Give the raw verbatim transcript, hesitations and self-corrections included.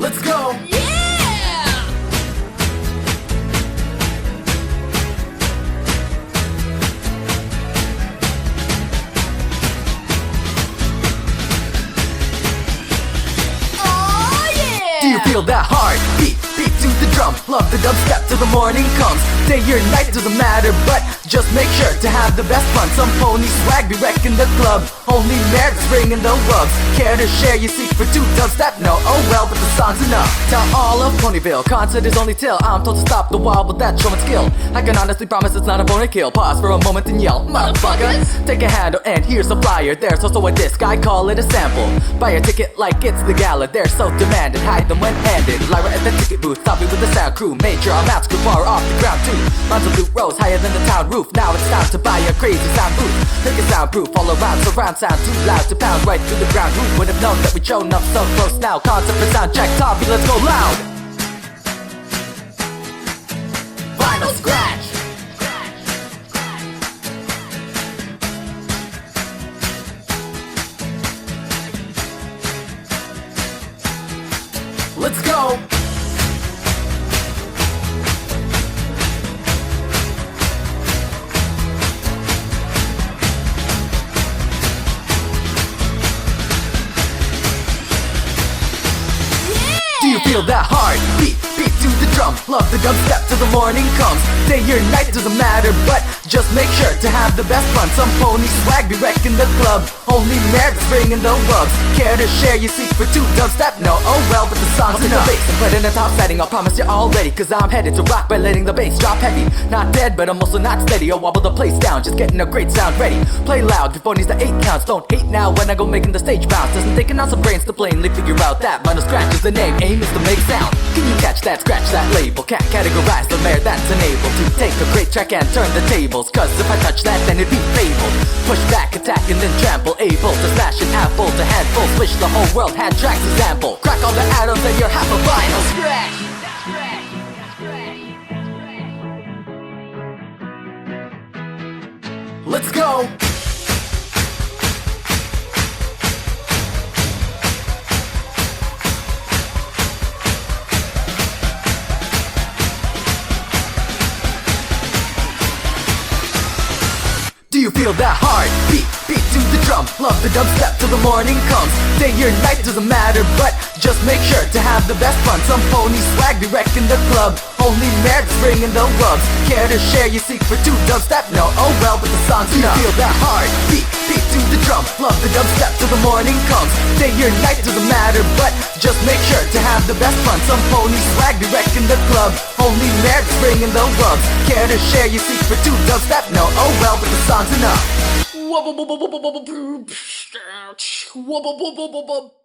Let's go! Yeah! Oh yeah! Do you feel that heart beat? Beat to the drum, love the dubstep till the morning comes. Day or night doesn't matter, but just make sure to have the best fun. Some pony swag be wrecking the club, only nerds ringing the rubs. Care to share your secret to dubstep? No, oh well, but the song's enough. Tell all of Ponyville, concert is only till I'm told to stop the wall with that showman skill. I can honestly promise it's not a pony kill. Pause for a moment and yell, motherfucker. Take a handle and here's a flyer. There's also a disc, I call it a sample. Buy a ticket like it's the gala, they're so demanded. Hide them when handed. Lyra at the ticket booth, thought we with the sound crew. Made sure our maps grew far off the ground too. Lines of loot rose higher than the town roof. Now it's time to buy a crazy sound booth. Make it soundproof all around, surround sound too loud to pound right through the ground. Who would have known that we'd shown up so close now? Concept and sound check, Tommy, let's go loud. Vinyl scratch. Let's go. Do you feel that heart beat? Beat to the drum, love the dubstep till the morning comes. Day or night doesn't matter, but just make sure to have the best fun. Some pony swag be wrecking the club, only nerds ringing the rubs. Care to share your secret to dubstep? No, oh well, but the song's enough. Bass and put in a top setting, I'll promise you're all ready, cause I'm headed to rock by letting the bass drop heavy. Not dead, but I'm also not steady. I'll wobble the place down, just getting a great sound ready. Play loud before it needs the eight counts. Don't hate now when I go making the stage bounce. Doesn't take an ounce of brains to plainly figure out that Vinyl scratch is the name, aim is to make sound. Can you catch that, scratch that label? Can't categorize the mayor that's unable to take a great track and turn the tables. Cause if I touch that, then it'd be fabled. Push back, attack, and then trample. Able to smash an apple to handful. Switch the whole world, hand tracks example. Crack all the atoms and you're half a vinyl scratch. Let's go! Do you feel that heart beat? Beat to the drum, love the dubstep till the morning comes. Day or night doesn't matter, but just make sure to have the best fun. Some pony swag be wrecking the club, only nerds ringing the rubs. Care to share your secret to dubstep? No, oh well, but the song's enough. Do you feel that heart beat? Beat to the drum, love the dubstep till the morning comes. Day or night doesn't matter, but just make sure to have the best fun. Some pony swag be wrecking the club, only nerds ringing the rubs. Care to share your secret to dubstep? No, oh well, but the song's enough. Wubba bubba bubba bubba bubba. Wubba bubba bubba.